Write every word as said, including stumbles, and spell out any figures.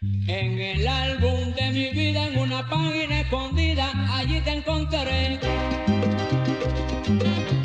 En el álbum de mi vida, en una página escondida, allí te encontraré.